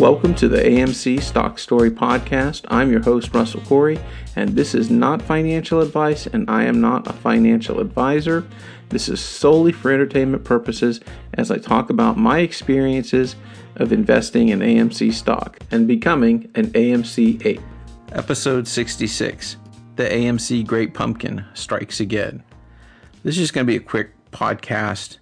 Welcome to the AMC Stock Story Podcast. I'm your host, Russell Corey, and this is not financial advice, and I am not a financial advisor. This is solely for entertainment purposes as I talk about my experiences of investing in AMC stock and becoming an AMC ape. Episode 66, The AMC Great Pumpkin Strikes Again. This is just going to be a quick podcast.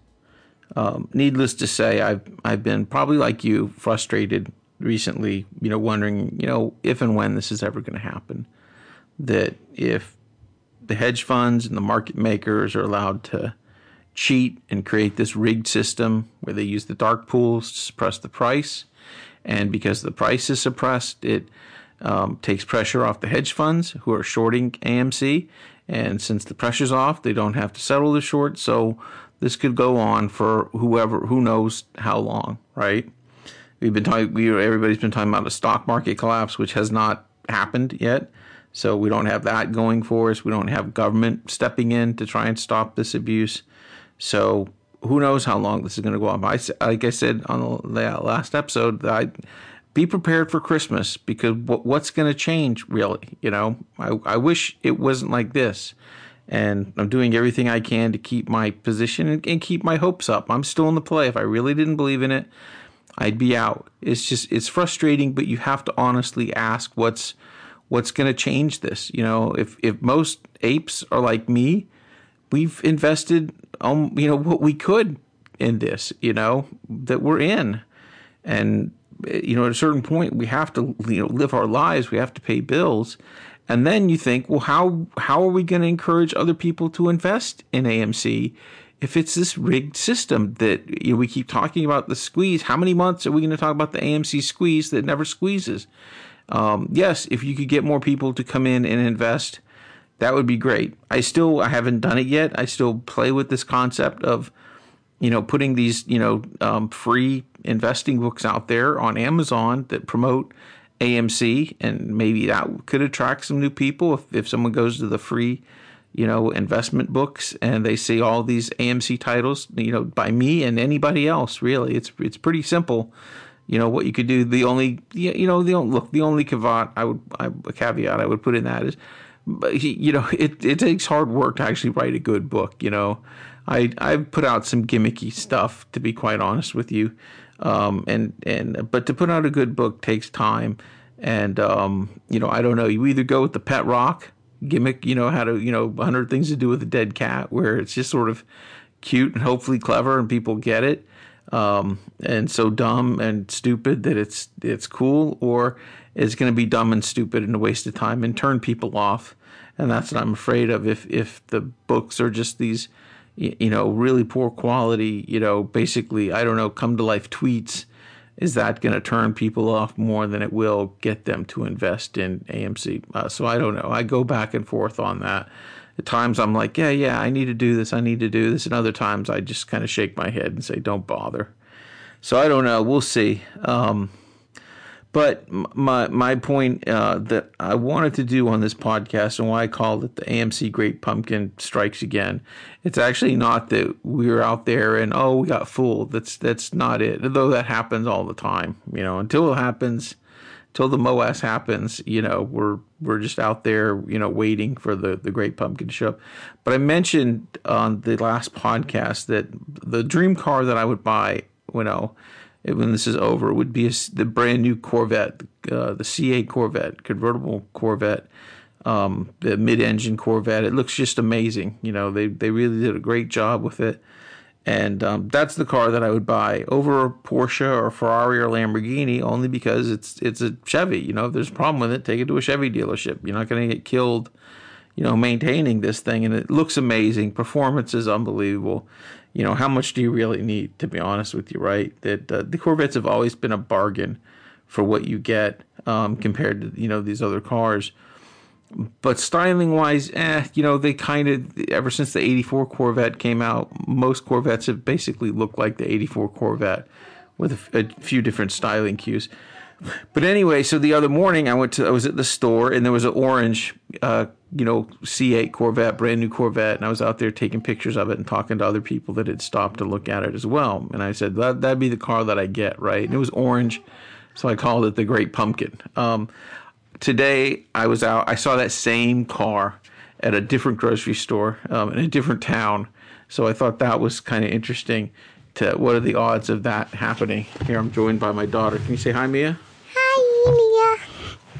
Needless to say, I've been probably like you, frustrated recently, wondering, if and when this is ever going to happen. That if the hedge funds and the market makers are allowed to cheat and create this rigged system where they use the dark pools to suppress the price, and because the price is suppressed, it takes pressure off the hedge funds who are shorting AMC, and since the pressure's off, they don't have to settle the short, so this could go on for who knows how long, right? Everybody's been talking about a stock market collapse, which has not happened yet. So we don't have that going for us. We don't have government stepping in to try and stop this abuse. So who knows how long this is going to go on. Like I said on the last episode, be prepared for Christmas, because what's going to change, really? I wish it wasn't like this. And I'm doing everything I can to keep my position and keep my hopes up. I'm still in the play. If I really didn't believe in it, I'd be out. It's frustrating, but you have to honestly ask what's going to change this. If most apes are like me, we've invested what we could in this, that we're in. And at a certain point we have to live our lives, we have to pay bills. And then you think, well, how are we going to encourage other people to invest in AMC if it's this rigged system that we keep talking about, the squeeze? How many months are we going to talk about the AMC squeeze that never squeezes? Yes, if you could get more people to come in and invest, that would be great. I haven't done it yet. I still play with this concept of, putting these, free investing books out there on Amazon that promote AMC, and maybe that could attract some new people if someone goes to the free, investment books and they see all these AMC titles, by me and anybody else. Really, it's pretty simple. What you could do. The only caveat I would put in that is, it takes hard work to actually write a good book. I've put out some gimmicky stuff, to be quite honest with you. But to put out a good book takes time. And, I don't know, you either go with the pet rock gimmick, how to, 100 Things to Do with a Dead Cat, where it's just sort of cute and hopefully clever and people get it. And so dumb and stupid that it's cool, or it's going to be dumb and stupid and a waste of time and turn people off. And that's what I'm afraid of. If the books are just these, really poor quality, basically, I don't know, come to life tweets, is that going to turn people off more than it will get them to invest in AMC? So I don't know. I go back and forth on that. At times I'm like, yeah, I need to do this. And other times I just kind of shake my head and say, don't bother. So I don't know. We'll see. But my point that I wanted to do on this podcast, and why I called it the AMC Great Pumpkin Strikes Again, it's actually not that we're out there and, we got fooled. That's not it. Though that happens all the time, until it happens, till the MOAS happens, we're just out there, waiting for the Great Pumpkin to show up. But I mentioned on the last podcast that the dream car that I would buy, when this is over, would be the brand new Corvette, the C8 Corvette, convertible Corvette, the mid-engine Corvette. It looks just amazing. They really did a great job with it. And that's the car that I would buy over a Porsche or Ferrari or Lamborghini, only because it's a Chevy. If there's a problem with it, take it to a Chevy dealership. You're not going to get killed, maintaining this thing. And it looks amazing. Performance is unbelievable. How much do you really need, to be honest with you, right? That the Corvettes have always been a bargain for what you get compared to, these other cars. But styling-wise, they kind of, ever since the 84 Corvette came out, most Corvettes have basically looked like the 84 Corvette with a few different styling cues. But anyway, so the other morning I was at the store, and there was an orange, C8 Corvette, brand new Corvette, and I was out there taking pictures of it and talking to other people that had stopped to look at it as well. And I said, that'd be the car that I get, right? And it was orange. so I called it the Great Pumpkin. Today I was out. I saw that same car at a different grocery store in a different town. So I thought that was kind of interesting. What are the odds of that happening? Here I'm joined by my daughter. Can you say hi, Mia? Hi, Mia.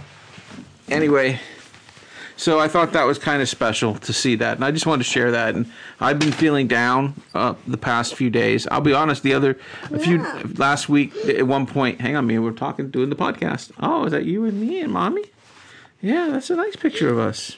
Anyway, so I thought that was kind of special to see that, and I just wanted to share that. And I've been feeling down the past few days. I'll be honest. Last week at one point, hang on, Mia, we're doing the podcast. Oh, is that you and me and Mommy? Yeah, that's a nice picture of us.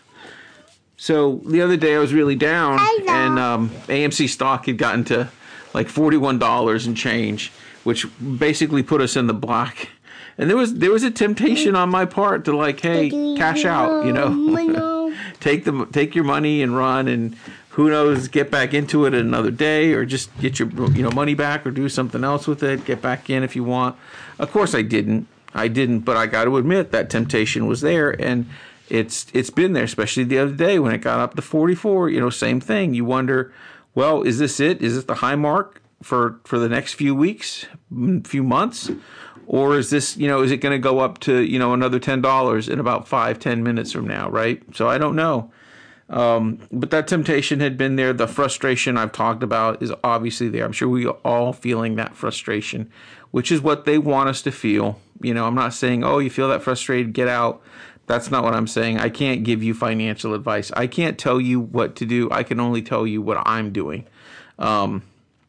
So the other day I was really down, and AMC stock had gotten to like $41 and change, which basically put us in the black. And there was a temptation on my part to like, hey, cash out, take your money and run, and who knows, get back into it another day, or just get your money back, or do something else with it, get back in if you want. Of course I didn't, but I got to admit that temptation was there, and it's been there, especially the other day when it got up to 44. Same thing. You wonder, well, is this it? Is this the high mark for the next few weeks, few months? Or is this, is it going to go up to, another $10 in about 5-10 minutes from now, right? So I don't know. But that temptation had been there. The frustration I've talked about is obviously there. I'm sure we are all feeling that frustration, which is what they want us to feel. I'm not saying, oh, you feel that frustrated, get out. That's not what I'm saying. I can't give you financial advice. I can't tell you what to do. I can only tell you what I'm doing. But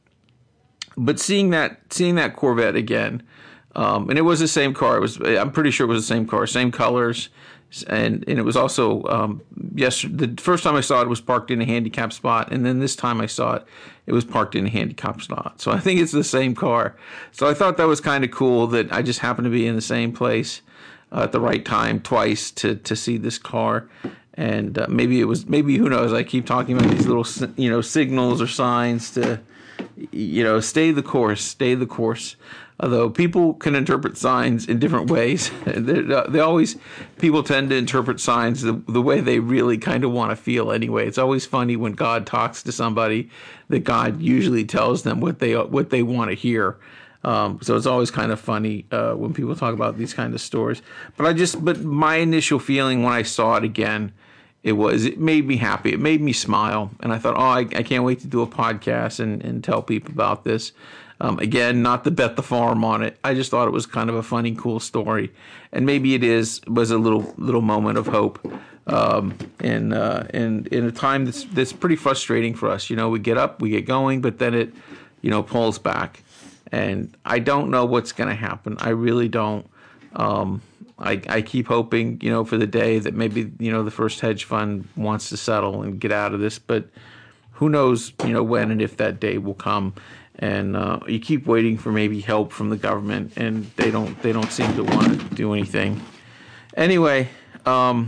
seeing that Corvette again, and it was the same car. I'm pretty sure it was the same car, same colors, and it was also yesterday. The first time I saw it was parked in a handicap spot, and then this time I saw it was parked in a handicap spot. So I think it's the same car. So I thought that was kind of cool that I just happened to be in the same place at the right time twice to see this car. And maybe who knows, I keep talking about these little signals or signs to stay the course. Although people can interpret signs in different ways. People tend to interpret signs the way they really kind of want to feel anyway. It's always funny when God talks to somebody that God usually tells them what they want to hear. So it's always kind of funny when people talk about these kind of stories. But my initial feeling when I saw it again, it made me happy. It made me smile. And I thought, I can't wait to do a podcast and tell people about this. Again, not to bet the farm on it. I just thought it was kind of a funny, cool story. And maybe was a little moment of hope. In a time that's pretty frustrating for us. We get up, we get going, but then it, pulls back. And I don't know what's going to happen. I really don't. I keep hoping, for the day that maybe, the first hedge fund wants to settle and get out of this. But who knows, when and if that day will come. And you keep waiting for maybe help from the government, and they don't seem to want to do anything. Anyway, well,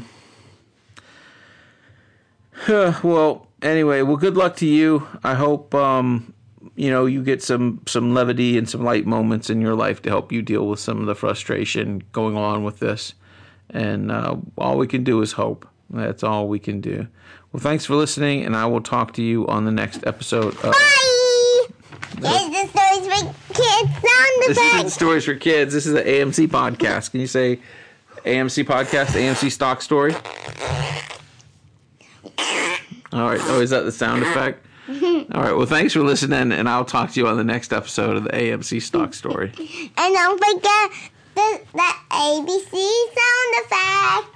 good luck to you. I hope you get some levity and some light moments in your life to help you deal with some of the frustration going on with this. And all we can do is hope. That's all we can do. Well, thanks for listening, and I will talk to you on the next episode. Bye! This is the Stories for Kids sound effect. This isn't Stories for Kids. This is the AMC podcast. Can you say AMC podcast, AMC stock story? All right. Oh, is that the sound effect? All right. Well, thanks for listening, and I'll talk to you on the next episode of the AMC stock story. And don't forget the ABC sound effect.